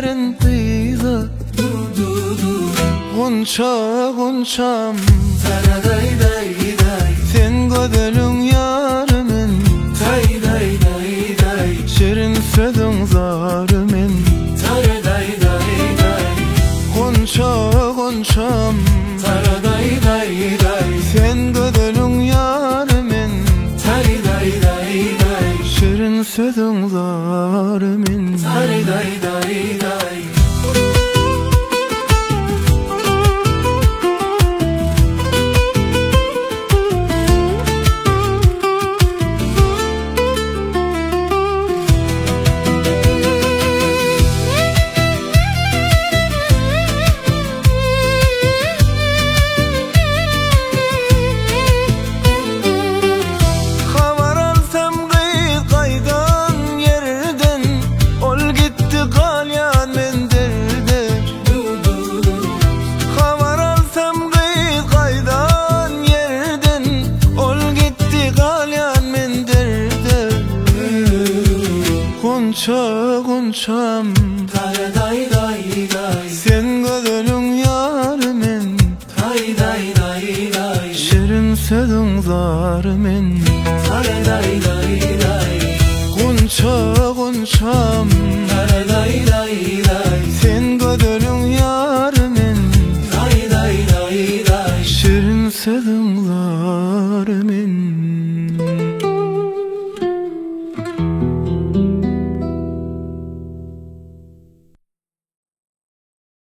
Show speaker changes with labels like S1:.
S1: ellerin kıydı. Gunça gunçam
S2: Taraday day day,
S1: sen gödülün yarımın.
S2: day day day day,
S1: Şirin sözün zarımın.
S2: taraday day day,
S1: Gunça gunçam
S2: taraday day day,
S1: sen gödülün yarımın.
S2: taraday day day,
S1: Şirin sözün zarımın.
S2: taraday day day.
S1: Gunça gunçam
S2: Taraday day day,
S1: sen gödülün yarımın.
S2: day day day day,
S1: Şirin sözün zarımın.
S2: taraday day day,
S1: Gunça gunçam
S2: taraday day